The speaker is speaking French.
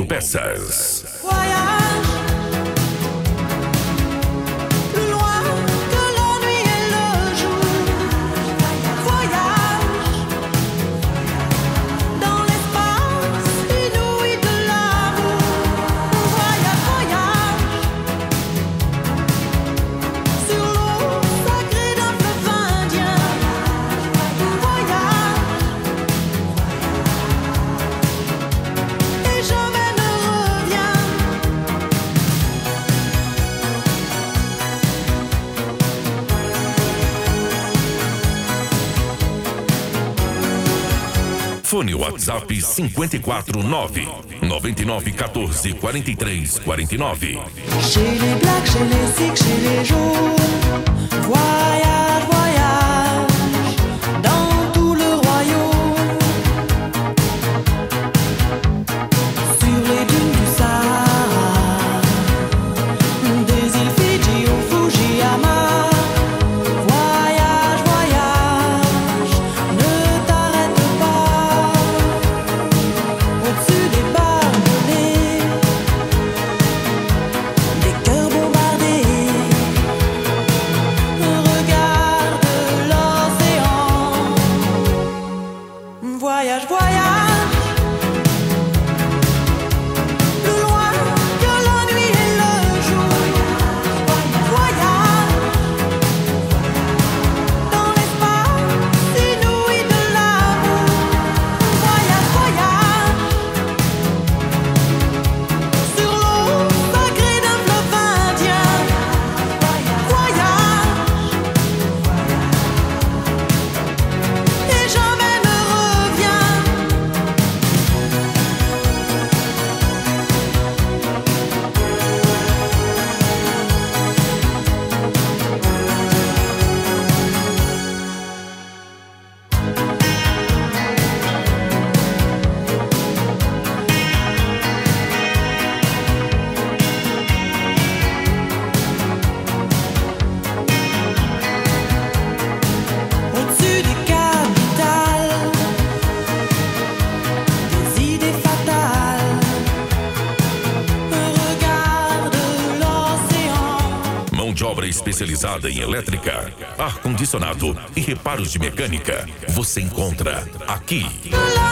autopeças. Fone WhatsApp 549-9914-4349. Chez les blacks, chez les sikhs, chez les jaunes, voyage, voyage, dans tout le royaume. Sur les dunes du Sahara, des îles Fidji au Fujiyama. Voyage, voyage, ne t'arrête pas. Au-dessus des barbelés, des cœurs bombardés. Regarde l'océan. Voyage, voyage, plus loin que la nuit et le jour. Voyage dans l'espace inouï de l'amour. Voyage, voyage sur l'eau sacrée d'un fleuve indien. Voyage et jamais ne reviens. Au-dessus des capitales, des idées fatales. Regarde l'océan. Mão de obra especializada em elétrica, ar-condicionado e reparos de mecânica. Você encontra aqui. La